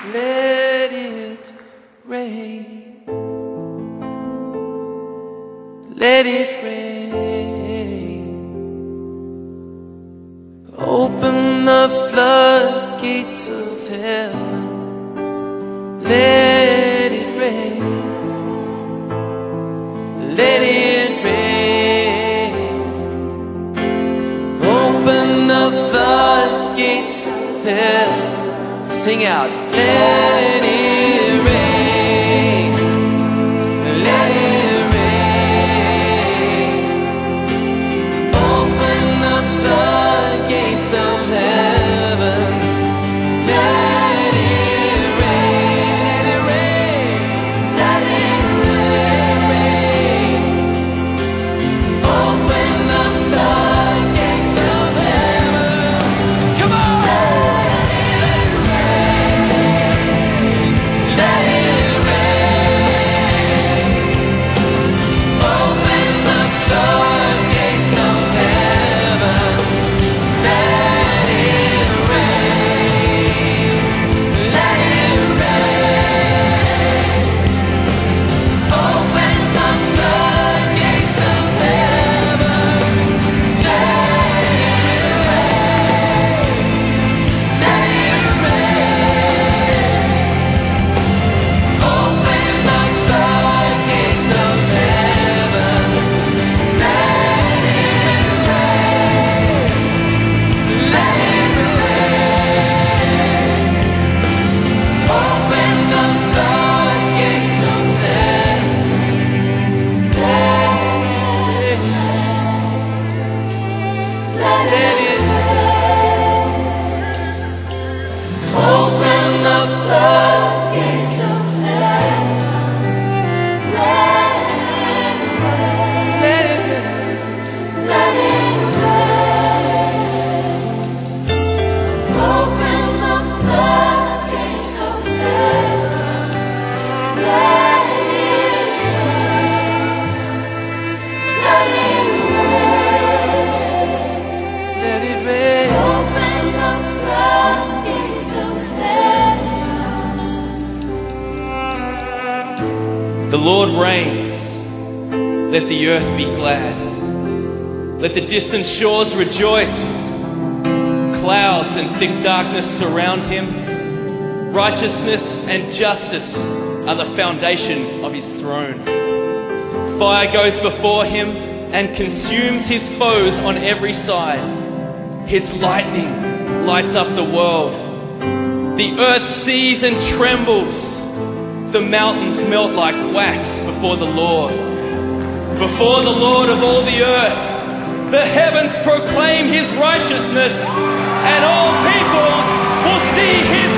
Let it rain. Let it rain. Open the floodgates of heaven. Let it rain. Let it rain. Open the floodgates of heaven. Sing out. Let it rain. Let it rain. Open the floodgates of heaven. Let it rain. Let it rain. Let it rain. Open the floodgates of heaven. Come on. The Lord reigns, let the earth be glad. Let the distant shores rejoice. Clouds and thick darkness surround him. Righteousness and justice are the foundation of his throne. Fire goes before him and consumes his foes on every side. His lightning lights up the world. The earth sees and trembles. The mountains melt like wax before the Lord of all the earth. The heavens proclaim his righteousness, and all peoples will see his